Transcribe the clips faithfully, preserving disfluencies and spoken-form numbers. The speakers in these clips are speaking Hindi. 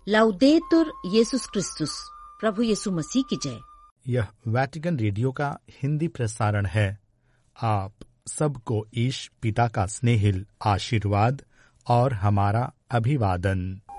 लाउदेतुर येसुस क्रिस्तुस, प्रभु यीशु मसीह की जय। यह वैटिकन रेडियो का हिंदी प्रसारण है। आप सबको ईश पिता का स्नेहिल आशीर्वाद और हमारा अभिवादन।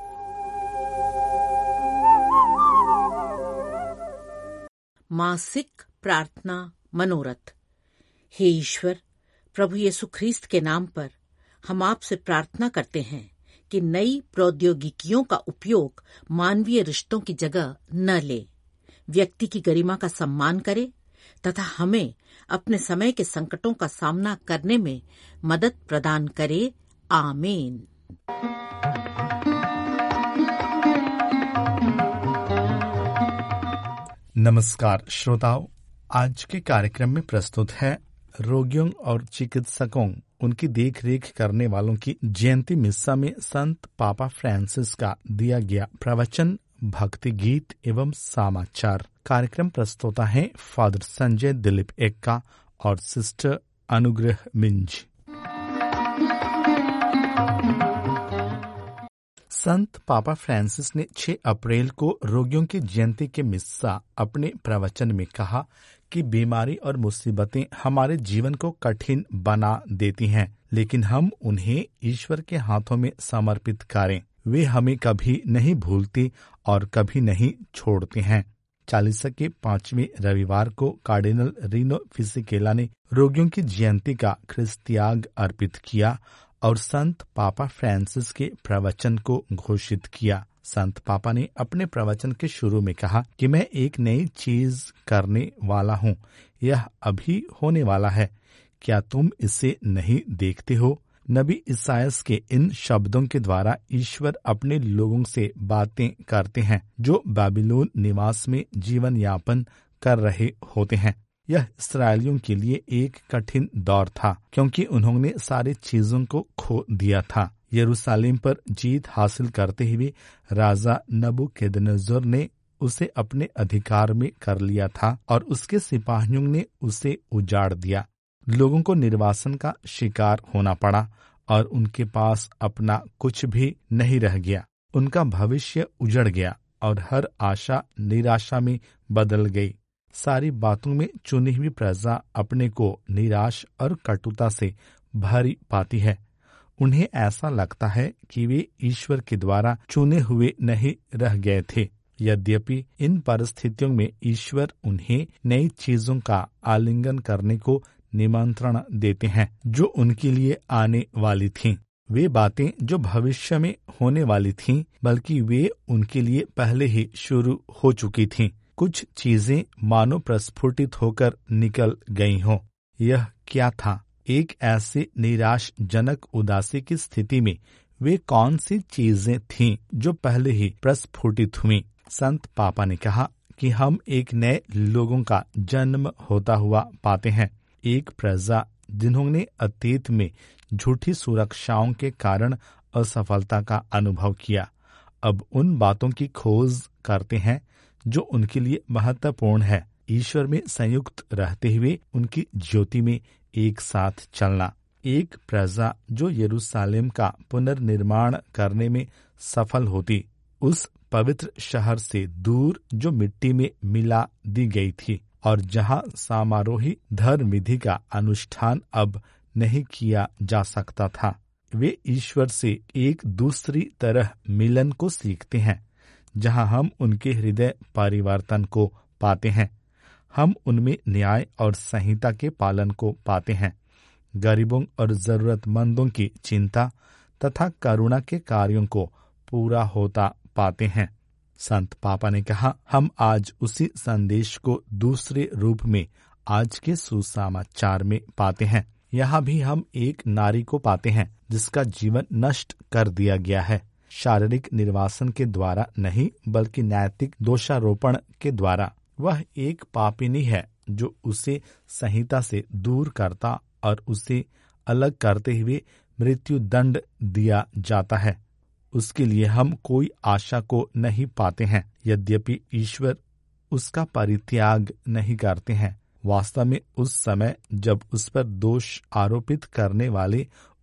मासिक प्रार्थना मनोरथ। हे ईश्वर, प्रभु यीशु ख्रीस्त के नाम पर हम आपसे प्रार्थना करते हैं कि नई प्रौद्योगिकियों का उपयोग मानवीय रिश्तों की जगह न ले, व्यक्ति की गरिमा का सम्मान करे तथा हमें अपने समय के संकटों का सामना करने में मदद प्रदान करे। आमीन। नमस्कार श्रोताओं, आज के कार्यक्रम में प्रस्तुत है रोगियों और चिकित्सकों, उनकी देखरेख करने वालों की जयंती मिस्सा में संत पापा फ्रांसिस का दिया गया प्रवचन, भक्ति गीत एवं समाचार। कार्यक्रम प्रस्तुता है फादर संजय दिलीप एक्का और सिस्टर अनुग्रह मिंज। संत पापा फ्रांसिस ने छह अप्रैल को रोगियों की जयंती के मिस्सा अपने प्रवचन में कहा कि बीमारी और मुसीबतें हमारे जीवन को कठिन बना देती हैं, लेकिन हम उन्हें ईश्वर के हाथों में समर्पित करें। वे हमें कभी नहीं भूलते और कभी नहीं छोड़ते हैं। चालीसा के पांचवें रविवार को कार्डिनल रीनो फिसिकेला ने रोगियों की जयंती का ख्रिस्त्याग अर्पित किया और संत पापा फ्रांसिस के प्रवचन को घोषित किया। संत पापा ने अपने प्रवचन के शुरू में कहा कि मैं एक नई चीज करने वाला हूँ, यह अभी होने वाला है, क्या तुम इसे नहीं देखते हो? नबी इसायास के इन शब्दों के द्वारा ईश्वर अपने लोगों से बातें करते हैं जो बाबिलोन निवास में जीवन यापन कर रहे होते हैं। यह इस्राएलियों के लिए एक कठिन दौर था, क्योंकि उन्होंने सारी चीजों को खो दिया था। यरूशलेम पर जीत हासिल करते हुए राजा नबूकदनेस्सर ने उसे अपने अधिकार में कर लिया था और उसके सिपाहियों ने उसे उजाड़ दिया। लोगों को निर्वासन का शिकार होना पड़ा और उनके पास अपना कुछ भी नहीं रह गया। उनका भविष्य उजड़ गया और हर आशा निराशा में बदल गई। सारी बातों में चुनी हुई प्रजा अपने को निराश और कटुता से भरी पाती है। उन्हें ऐसा लगता है कि वे ईश्वर के द्वारा चुने हुए नहीं रह गए थे। यद्यपि इन परिस्थितियों में ईश्वर उन्हें नई चीजों का आलिंगन करने को निमंत्रण देते हैं जो उनके लिए आने वाली थीं। वे बातें जो भविष्य में होने वाली थीं, बल्कि वे उनके लिए पहले ही शुरू हो चुकी थीं। कुछ चीजें मानो प्रस्फुटित होकर निकल गई हों। यह क्या था? एक ऐसी निराशजनक उदासी की स्थिति में वे कौन सी चीजें थीं जो पहले ही प्रस्फुटित हुई? संत पापा ने कहा कि हम एक नए लोगों का जन्म होता हुआ पाते हैं। एक प्रजा जिन्होंने अतीत में झूठी सुरक्षाओं के कारण असफलता का अनुभव किया, अब उन बातों की खोज करते हैं जो उनके लिए महत्वपूर्ण है। ईश्वर में संयुक्त रहते हुए उनकी ज्योति में एक साथ चलना। एक प्रजा जो यरूशलेम का पुनर्निर्माण करने में सफल होती, उस पवित्र शहर से दूर जो मिट्टी में मिला दी गई थी और जहां समारोही धर्म विधि का अनुष्ठान अब नहीं किया जा सकता था। वे ईश्वर से एक दूसरी तरह मिलन को सीखते हैं, जहां हम उनके हृदय परिवर्तन को पाते हैं। हम उनमें न्याय और संहिता के पालन को पाते हैं, गरीबों और जरूरतमंदों की चिंता तथा करुणा के कार्यों को पूरा होता पाते हैं। संत पापा ने कहा, हम आज उसी संदेश को दूसरे रूप में आज के सुसमाचार में पाते हैं। यहाँ भी हम एक नारी को पाते हैं जिसका जीवन नष्ट कर दिया गया है, शारीरिक निर्वासन के द्वारा नहीं, बल्कि नैतिक दोषारोपण के द्वारा। वह एक पापिनी है जो उसे संहिता से दूर करता और उसे अलग करते हुए मृत्यु दंड दिया जाता है। उसके लिए हम कोई आशा को नहीं पाते हैं, यद्यपि ईश्वर उसका परित्याग नहीं करते हैं। वास्तव में उस समय जब उस पर दोष आरोपित करने वाले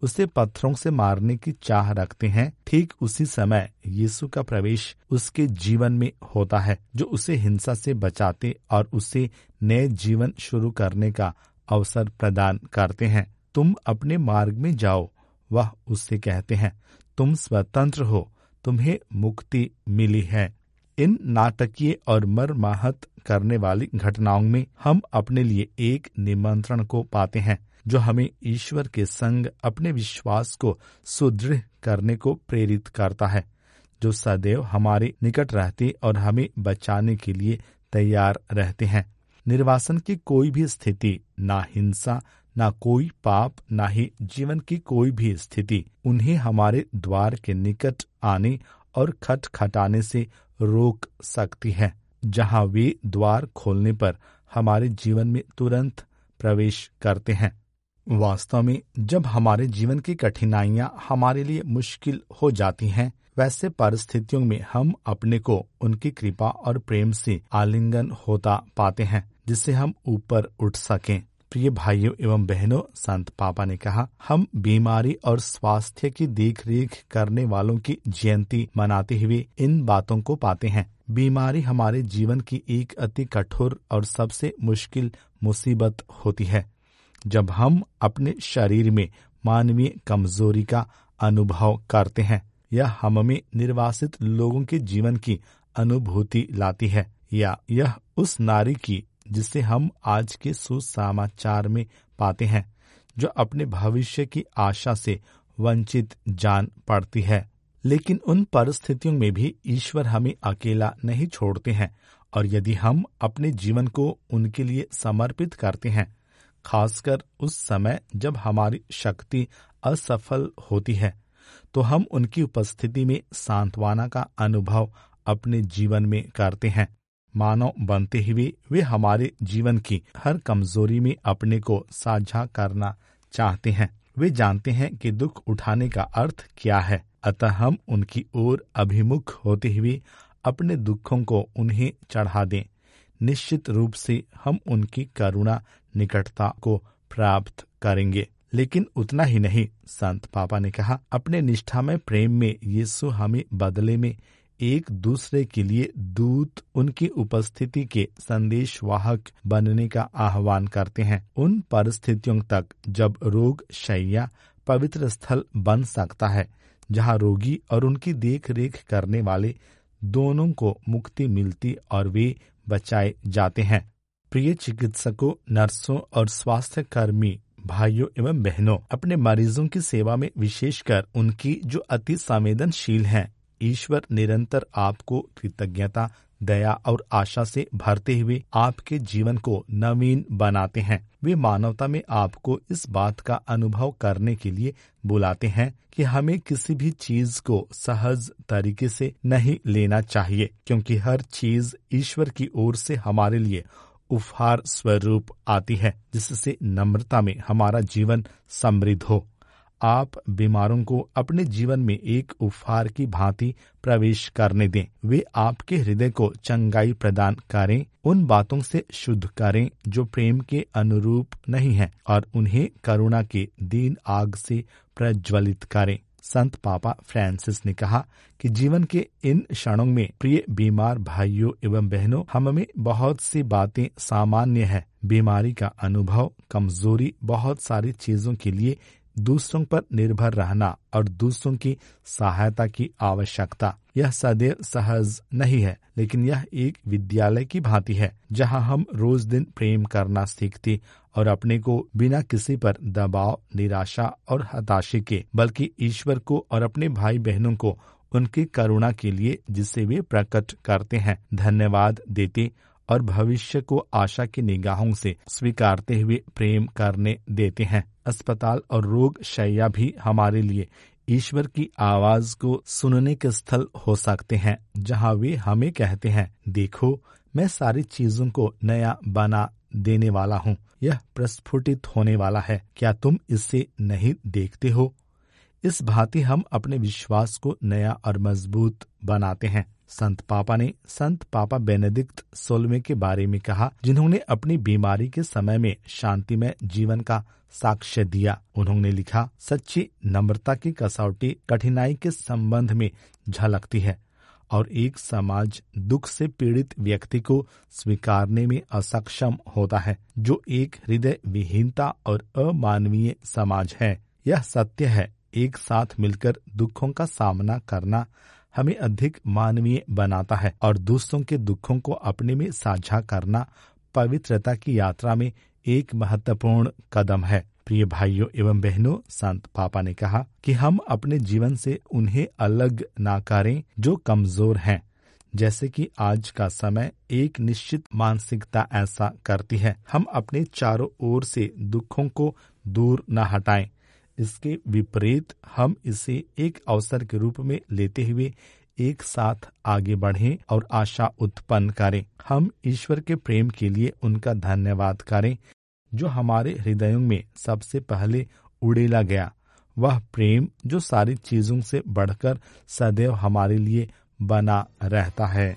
उसे पत्थरों से मारने की चाह रखते हैं, ठीक उसी समय यीशु का प्रवेश उसके जीवन में होता है, जो उसे हिंसा से बचाते और उसे नए जीवन शुरू करने का अवसर प्रदान करते हैं। तुम अपने मार्ग में जाओ, वह उससे कहते हैं, तुम स्वतंत्र हो, तुम्हें मुक्ति मिली है। इन नाटकीय और मर्माहत करने वाली घटनाओं में हम अपने लिए एक निमंत्रण को पाते हैं, जो हमें ईश्वर के संग अपने विश्वास को सुदृढ़ करने को प्रेरित करता है, जो सदैव हमारे निकट रहते और हमें बचाने के लिए तैयार रहते हैं। निर्वासन की कोई भी स्थिति, ना हिंसा, ना कोई पाप, ना ही जीवन की कोई भी स्थिति उन्हें हमारे द्वार के निकट आने और खटखटाने से रोक सकती है। जहां वे द्वार खोलने पर हमारे जीवन में तुरंत प्रवेश करते हैं। वास्तव में जब हमारे जीवन की कठिनाइयां हमारे लिए मुश्किल हो जाती हैं, वैसे परिस्थितियों में हम अपने को उनकी कृपा और प्रेम से आलिंगन होता पाते हैं, जिससे हम ऊपर उठ सकें। प्रिय भाइयों एवं बहनों, संत पापा ने कहा, हम बीमारी और स्वास्थ्य की देखरेख करने वालों की जयंती मनाते हुए इन बातों को पाते हैं। बीमारी हमारे जीवन की एक अति कठोर और सबसे मुश्किल मुसीबत होती है, जब हम अपने शरीर में मानवीय कमजोरी का अनुभव करते हैं। यह हम में निर्वासित लोगों के जीवन की अनुभूति लाती है, या यह उस नारी की जिसे हम आज के सुसमाचार में पाते हैं, जो अपने भविष्य की आशा से वंचित जान पड़ती है। लेकिन उन परिस्थितियों में भी ईश्वर हमें अकेला नहीं छोड़ते हैं, और यदि हम अपने जीवन को उनके लिए समर्पित करते हैं, खासकर उस समय जब हमारी शक्ति असफल होती है, तो हम उनकी उपस्थिति में सांत्वना का अनुभव अपने जीवन में करते हैं। मानव बनते हुए वे हमारे जीवन की हर कमजोरी में अपने को साझा करना चाहते हैं। वे जानते हैं कि दुख उठाने का अर्थ क्या है, अतः हम उनकी ओर अभिमुख होते हुए अपने दुखों को उन्हें चढ़ा दें। निश्चित रूप से हम उनकी करुणा निकटता को प्राप्त करेंगे। लेकिन उतना ही नहीं, संत पापा ने कहा, अपने निष्ठामय प्रेम में यीशु हमें बदले में एक दूसरे के लिए दूत, उनकी उपस्थिति के संदेशवाहक बनने का आह्वान करते हैं। उन परिस्थितियों तक जब रोग शैय्या पवित्र स्थल बन सकता है, जहां रोगी और उनकी देख रेख करने वाले दोनों को मुक्ति मिलती और वे बचाए जाते हैं। प्रिय चिकित्सकों, नर्सों और स्वास्थ्य कर्मी भाइयों एवं बहनों, अपने मरीजों की सेवा में विशेषकर उनकी जो अति संवेदनशील हैं, ईश्वर निरंतर आपको कृतज्ञता, दया और आशा से भरते हुए आपके जीवन को नवीन बनाते हैं। वे मानवता में आपको इस बात का अनुभव करने के लिए बुलाते हैं कि हमें किसी भी चीज को सहज तरीके से नहीं लेना चाहिए, क्योंकि हर चीज ईश्वर की ओर से हमारे लिए उपहार स्वरूप आती है, जिससे नम्रता में हमारा जीवन समृद्ध हो। आप बीमारों को अपने जीवन में एक उपहार की भांति प्रवेश करने दें। वे आपके हृदय को चंगाई प्रदान करें, उन बातों से शुद्ध करें जो प्रेम के अनुरूप नहीं हैं, और उन्हें करुणा के दीन आग से प्रज्वलित करें। संत पापा फ्रांसिस ने कहा कि जीवन के इन क्षणों में, प्रिय बीमार भाइयों एवं बहनों, हम में बहुत सी बातें सामान्य है। बीमारी का अनुभव, कमजोरी, बहुत सारी चीजों के लिए दूसरों पर निर्भर रहना और दूसरों की सहायता की आवश्यकता, यह सदैव सहज नहीं है, लेकिन यह एक विद्यालय की भांति है, जहां हम रोज दिन प्रेम करना सीखते और अपने को बिना किसी पर दबाव, निराशा और हताशे के, बल्कि ईश्वर को और अपने भाई बहनों को उनकी करुणा के लिए जिसे वे प्रकट करते हैं धन्यवाद देते और भविष्य को आशा की निगाहों से स्वीकारते हुए प्रेम करने देते हैं। अस्पताल और रोग शैय्या भी हमारे लिए ईश्वर की आवाज को सुनने के स्थल हो सकते हैं, जहां वे हमें कहते हैं, देखो मैं सारी चीजों को नया बना देने वाला हूँ, यह प्रस्फुटित होने वाला है, क्या तुम इसे नहीं देखते हो? इस भांति हम अपने विश्वास को नया और मजबूत बनाते हैं। संत पापा ने संत पापा बेनेडिक्ट सोलहवें के बारे में कहा, जिन्होंने अपनी बीमारी के समय में शांतिमय जीवन का साक्ष्य दिया। उन्होंने लिखा, सच्ची नम्रता की कसौटी कठिनाई के संबंध में झलकती है और एक समाज दुख से पीड़ित व्यक्ति को स्वीकारने में असक्षम होता है, जो एक हृदय विहीनता और अमानवीय समाज है। यह सत्य है, एक साथ मिलकर दुखों का सामना करना हमें अधिक मानवीय बनाता है और दूसरों के दुखों को अपने में साझा करना पवित्रता की यात्रा में एक महत्वपूर्ण कदम है। प्रिय भाइयों एवं बहनों, संत पापा ने कहा कि हम अपने जीवन से उन्हें अलग ना करें जो कमजोर हैं, जैसे कि आज का समय एक निश्चित मानसिकता ऐसा करती है। हम अपने चारों ओर से दुखों को दूर न हटाएं, इसके विपरीत हम इसे एक अवसर के रूप में लेते हुए एक साथ आगे बढ़ें और आशा उत्पन्न करें। हम ईश्वर के प्रेम के लिए उनका धन्यवाद करें, जो हमारे हृदयों में सबसे पहले उड़ेला गया, वह प्रेम जो सारी चीजों से बढ़कर सदैव हमारे लिए बना रहता है।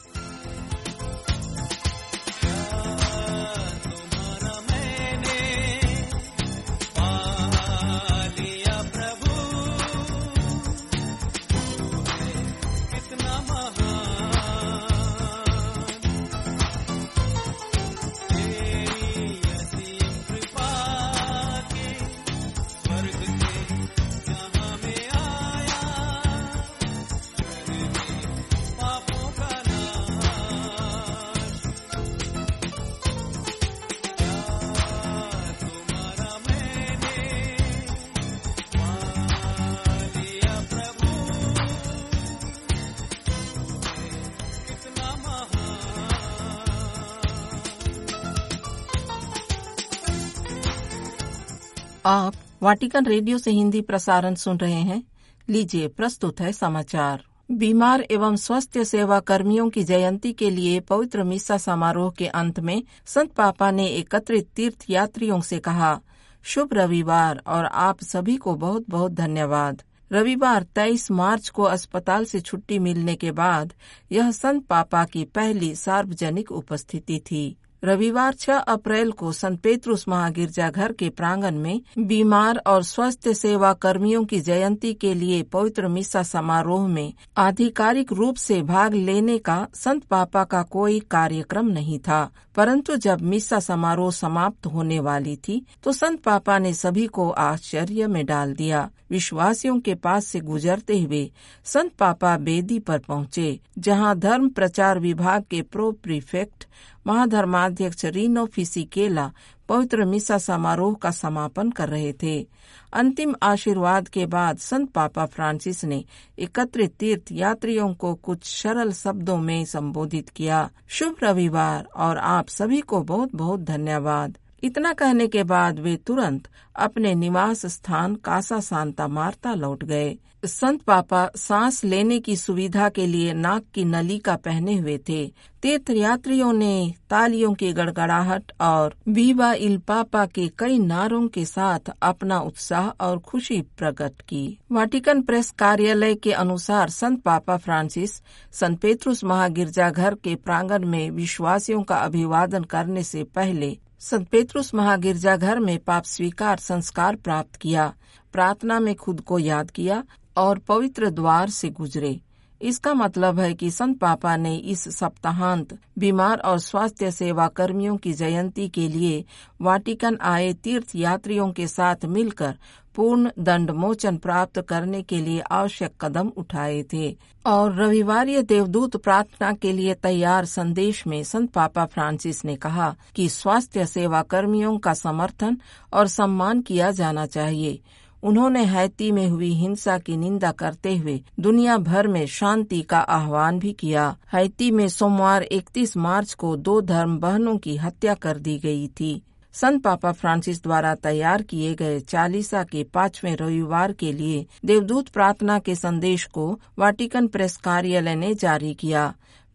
आप वाटिकन रेडियो से हिंदी प्रसारण सुन रहे हैं। लीजिए, प्रस्तुत है समाचार। बीमार एवं स्वास्थ्य सेवा कर्मियों की जयंती के लिए पवित्र मिसा समारोह के अंत में संत पापा ने एकत्रित तीर्थ यात्रियों से कहा, शुभ रविवार और आप सभी को बहुत बहुत धन्यवाद। रविवार तेईस मार्च को अस्पताल से छुट्टी मिलने के बाद यह संत पापा की पहली सार्वजनिक उपस्थिति थी। रविवार छह अप्रैल को संत पेत्रुस महागिरजाघर के प्रांगण में बीमार और स्वास्थ्य सेवा कर्मियों की जयंती के लिए पवित्र मिसा समारोह में आधिकारिक रूप से भाग लेने का संत पापा का कोई कार्यक्रम नहीं था, परंतु जब मिसा समारोह समाप्त होने वाली थी तो संत पापा ने सभी को आश्चर्य में डाल दिया। विश्वासियों के पास से गुजरते हुए संत पापा बेदी पर पहुंचे, जहां धर्म प्रचार विभाग के प्रो प्रीफेक्ट महाधर्माध्यक्ष रीनो फिसिकेला पवित्र मिसा समारोह का समापन कर रहे थे। अंतिम आशीर्वाद के बाद संत पापा फ्रांसिस ने एकत्रित तीर्थ यात्रियों को कुछ सरल शब्दों में संबोधित किया, शुभ रविवार और आप सभी को बहुत बहुत धन्यवाद। इतना कहने के बाद वे तुरंत अपने निवास स्थान कासा सांता मार्ता लौट गए। संत पापा सांस लेने की सुविधा के लिए नाक की नली का पहने हुए थे। तीर्थ यात्रियों ने तालियों की गड़गड़ाहट और विवा इल पापा के कई नारों के साथ अपना उत्साह और खुशी प्रकट की। वाटिकन प्रेस कार्यालय के अनुसार संत पापा फ्रांसिस संत पेत्रुस महागिरजाघर के प्रांगण में विश्वासियों का अभिवादन करने से पहले संत पेत्रुस महागिरजाघर में पाप स्वीकार संस्कार प्राप्त किया, प्रार्थना में खुद को याद किया और पवित्र द्वार से गुजरे। इसका मतलब है कि संत पापा ने इस सप्ताहांत बीमार और स्वास्थ्य सेवा कर्मियों की जयंती के लिए वाटिकन आए तीर्थ यात्रियों के साथ मिलकर पूर्ण दंड मोचन प्राप्त करने के लिए आवश्यक कदम उठाए थे। और रविवारीय देवदूत प्रार्थना के लिए तैयार संदेश में संत पापा फ्रांसिस ने कहा कि स्वास्थ्य सेवा कर्मियों का समर्थन और सम्मान किया जाना चाहिए। उन्होंने हैती में हुई हिंसा की निंदा करते हुए दुनिया भर में शांति का आह्वान भी किया। हैती में सोमवार इकतीस मार्च को दो धर्म बहनों की हत्या कर दी गई थी। संत पापा फ्रांसिस द्वारा तैयार किए गए चालीसा के पांचवें रविवार के लिए देवदूत प्रार्थना के संदेश को वाटिकन प्रेस कार्यालय ने जारी किया।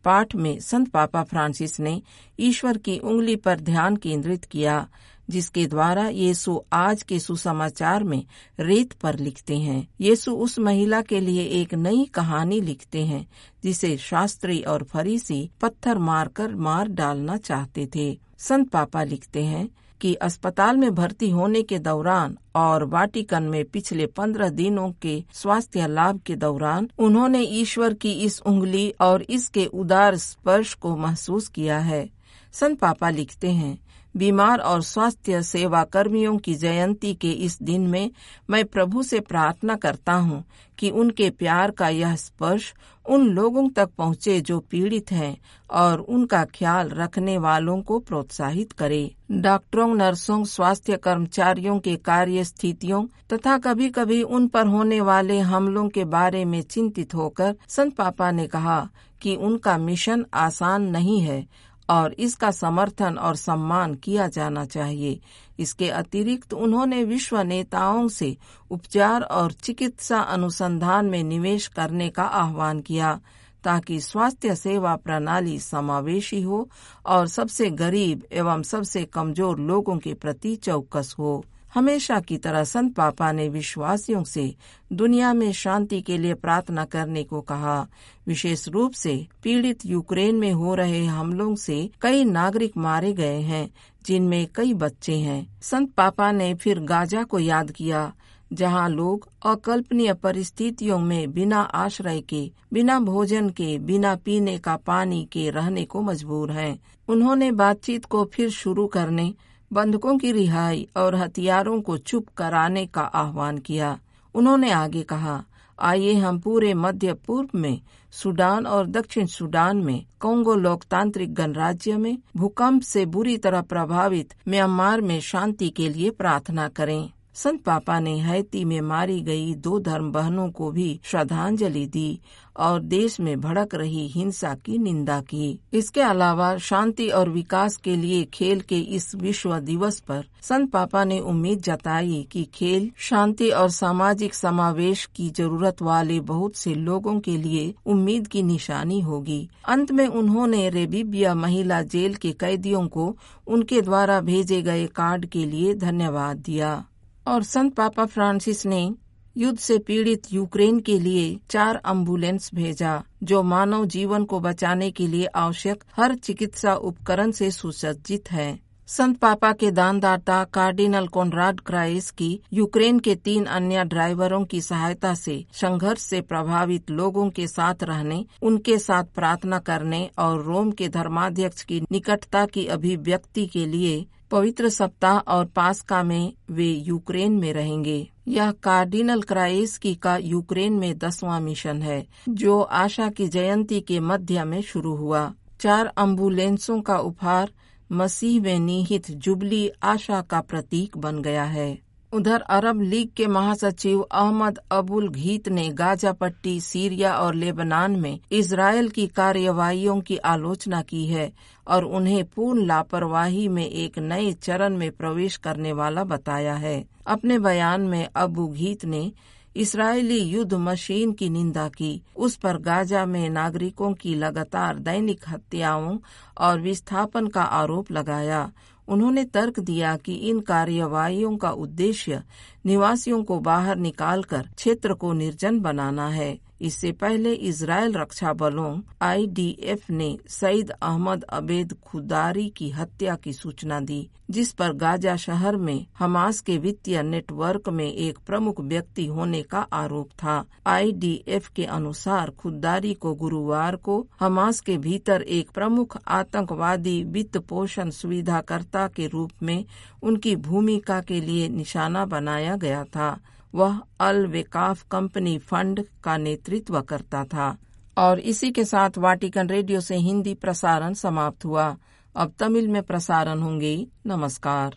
पाठ में संत पापा फ्रांसिस ने ईश्वर की उंगली पर ध्यान केंद्रित किया, जिसके द्वारा यीशु आज के सुसमाचार में रेत पर लिखते हैं। यीशु उस महिला के लिए एक नई कहानी लिखते हैं जिसे शास्त्री और फरीसी पत्थर मारकर मार डालना चाहते थे। संत पापा लिखते हैं कि अस्पताल में भर्ती होने के दौरान और वाटिकन में पिछले पंद्रह दिनों के स्वास्थ्य लाभ के दौरान उन्होंने ईश्वर की इस उंगली और इसके उदार स्पर्श को महसूस किया है। संत पापा लिखते हैं, बीमार और स्वास्थ्य सेवा कर्मियों की जयंती के इस दिन में मैं प्रभु से प्रार्थना करता हूँ कि उनके प्यार का यह स्पर्श उन लोगों तक पहुँचे जो पीड़ित हैं और उनका ख्याल रखने वालों को प्रोत्साहित करे। डॉक्टरों, नर्सों, स्वास्थ्य कर्मचारियों के कार्य स्थितियों तथा कभी कभी उन पर होने वाले हमलों के बारे में चिंतित होकर संत पापा ने कहा कि उनका मिशन आसान नहीं है और इसका समर्थन और सम्मान किया जाना चाहिए। इसके अतिरिक्त उन्होंने विश्व नेताओं से उपचार और चिकित्सा अनुसंधान में निवेश करने का आह्वान किया ताकि स्वास्थ्य सेवा प्रणाली समावेशी हो और सबसे गरीब एवं सबसे कमजोर लोगों के प्रति चौकस हो। हमेशा की तरह संत पापा ने विश्वासियों से दुनिया में शांति के लिए प्रार्थना करने को कहा। विशेष रूप से पीड़ित यूक्रेन में हो रहे हमलों से कई नागरिक मारे गए हैं, जिनमें कई बच्चे हैं। संत पापा ने फिर गाजा को याद किया, जहां लोग अकल्पनीय परिस्थितियों में बिना आश्रय के, बिना भोजन के, बिना पीने का पानी के रहने को मजबूर हैं। उन्होंने बातचीत को फिर शुरू करने, बंधकों की रिहाई और हथियारों को चुप कराने का आह्वान किया। उन्होंने आगे कहा, आइए हम पूरे मध्य पूर्व में, सूडान और दक्षिण सूडान में, कोंगो लोकतांत्रिक गणराज्य में, भूकंप से बुरी तरह प्रभावित म्यांमार में शांति के लिए प्रार्थना करें। संत पापा ने हैती में मारी गई दो धर्म बहनों को भी श्रद्धांजलि दी और देश में भड़क रही हिंसा की निंदा की। इसके अलावा शांति और विकास के लिए खेल के इस विश्व दिवस पर संत पापा ने उम्मीद जताई कि खेल शांति और सामाजिक समावेश की जरूरत वाले बहुत से लोगों के लिए उम्मीद की निशानी होगी। अंत में उन्होंने रेबिबिया महिला जेल के कैदियों को उनके द्वारा भेजे गए कार्ड के लिए धन्यवाद दिया और संत पापा फ्रांसिस ने युद्ध से पीड़ित यूक्रेन के लिए चार एम्बुलेंस भेजा, जो मानव जीवन को बचाने के लिए आवश्यक हर चिकित्सा उपकरण से सुसज्जित है। संत पापा के दानदाता कार्डिनल कोनराड क्राइस की यूक्रेन के तीन अन्य ड्राइवरों की सहायता से संघर्ष से प्रभावित लोगों के साथ रहने, उनके साथ प्रार्थना करने और रोम के धर्माध्यक्ष की निकटता की अभिव्यक्ति के लिए पवित्र सप्ताह और पास्का में वे यूक्रेन में रहेंगे। यह कार्डिनल क्राइस्की का यूक्रेन में दसवां मिशन है, जो आशा की जयंती के मध्य में शुरू हुआ। चार एम्बुलेंसों का उपहार मसीह में निहित जुबली आशा का प्रतीक बन गया है। उधर अरब लीग के महासचिव अहमद अबुल घीत ने गाजा पट्टी, सीरिया और लेबनान में इजरायल की कार्यवाहियों की आलोचना की है और उन्हें पूर्ण लापरवाही में एक नए चरण में प्रवेश करने वाला बताया है। अपने बयान में अबू घीत ने इस्राएली युद्ध मशीन की निंदा की, उस पर गाजा में नागरिकों की लगातार दैनिक हत्याओं और विस्थापन का आरोप लगाया। उन्होंने तर्क दिया कि इन कार्यवाहियों का उद्देश्य निवासियों को बाहर निकालकर क्षेत्र को निर्जन बनाना है। इससे पहले इजरायल रक्षा बलों आई डी एफ ने सईद अहमद अबेद खुदारी की हत्या की सूचना दी, जिस पर गाजा शहर में हमास के वित्तीय नेटवर्क में एक प्रमुख व्यक्ति होने का आरोप था। आई डी एफ के अनुसार खुदारी को गुरुवार को हमास के भीतर एक प्रमुख आतंकवादी वित्त पोषण सुविधाकर्ता के रूप में उनकी भूमिका के लिए निशाना बनाया गया था। वह अल वेकाफ कंपनी फंड का नेतृत्व करता था। और इसी के साथ वाटिकन रेडियो से हिंदी प्रसारण समाप्त हुआ। अब तमिल में प्रसारण होंगे। नमस्कार।